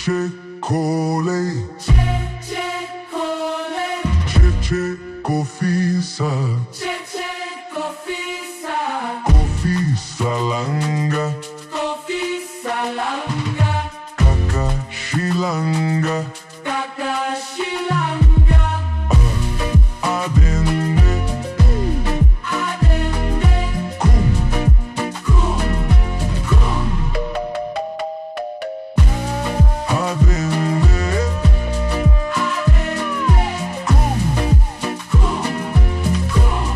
Cheche Kole, Cheche Kole, Cheche Kofisa, Cheche Kofisa, Kofisa Langa, Kofisa Langa, Kaka Shilanga, Kaka Shilanga, Adende, Adende, Kum, Kum, Kum, Adende, Adende, Kum, Kum, Kum.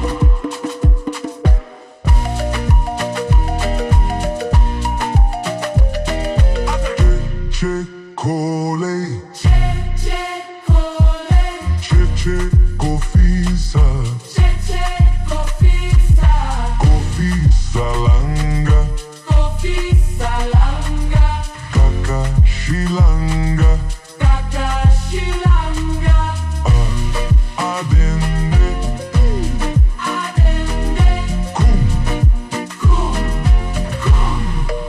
Cheche Kole, Cheche Kole, Cheche Kofisa, Cheche Kofisa, Kofisa Langa, Kofisa Langa, Kaka Shilanga, Kaka Shilanga, Adende, Adende, Kum, Kum, Kum.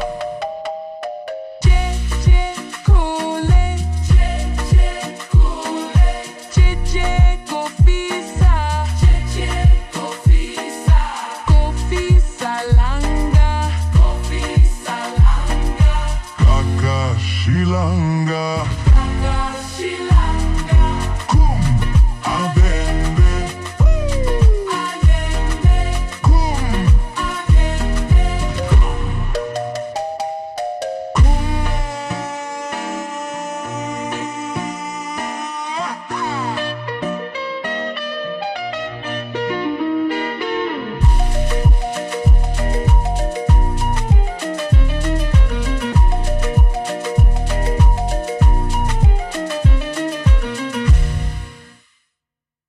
Cheche Kole, Cheche Kole, Cheche Kofisa, Cheche Kofisa, Kofisa Langa, Kofisa Langa, Kaka Shilanga, Kaka Shilanga.